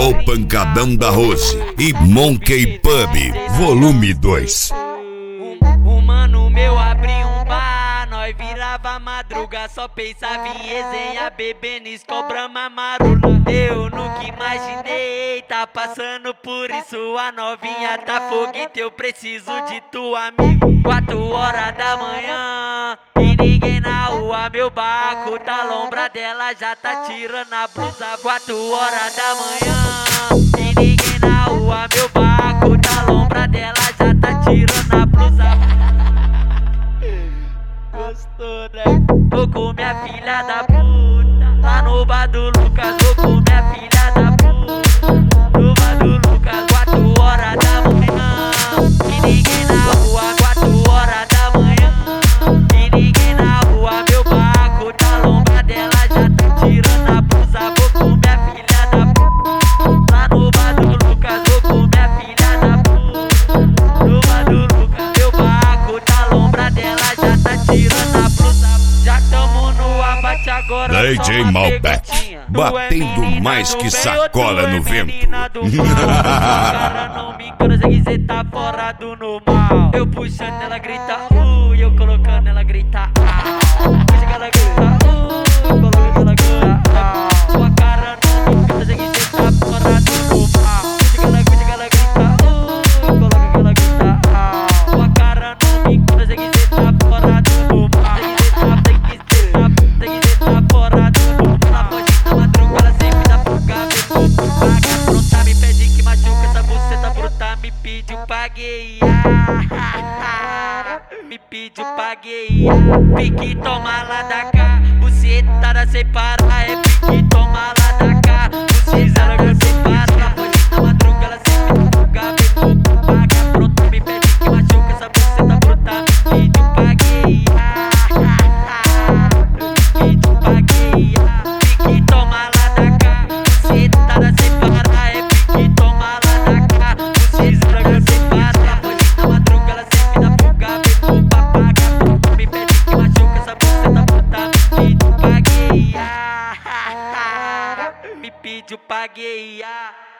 O Pancadão da Rose e Monkey Pub, volume 2. Um mano meu abriu um bar, nós virava madruga, só pensava em resenha, bebendo escobrama marula. Eu nunca imaginei, tá passando por isso, a novinha tá foguete, eu preciso de tu amigo. 4 horas da manhã e ninguém na rua, meu barco tá lombra dela, já tá tirando a blusa. 4 horas da manhã e ninguém na rua, meu barco tá lombra dela, já tá tirando a blusa. Gostou, né? Tô com minha filha da puta lá no bar do Lucas, tô com minha filha da puta no bar do Lucas. 4 horas da manhã e ninguém na rua, 4 horas da manhã e ninguém na rua, meu barco tá lombra dela, já tá tirando a blusa. Vou com minha filha da puta lá no bar do Lucas, vou com minha filha da puta no bar do Lucas, meu barco tá lombra dela, já tá tirando a blusa. Já tamo no abate agora, DJ Malbec, batendo mais que sacola no vento. Cara, não me engana, sei que cê tá fora do normal. Eu puxando ela grita, e eu colocando ela grita, puxa que ela grita, colocando ela grita, sua cara não me engana, sei que cê tá fora do normal. Puxa que ela grita, coloca que ela grita, sua cara não me engana, sei que cê tá fora do normal. Sei que cê tá fora do normal. Na foge na madruga, ela sempre dá fuga, vem pro paga pronta, me pede que machuca essa buceta bruta, me pediu paguei, me pediu paguei, pique toma lá da cá, bucetada sem parar, é pique toma lá da cá, bucetada sem parar. Na foge na madruga, ela sempre dá fuga, vem pro paga pronta, me pede que machuca essa buceta bruta, me pediu paguei, pediu paguei, pique toma lá da cá, bucetada sem parar, é pique toma lá da cá, bucetada sem parar. Na foge na madruga, ela sempre dá fuga, vem pro paga pronta, me pede que machuca essa buceta bruta, me pediu paguei, me pediu paguei.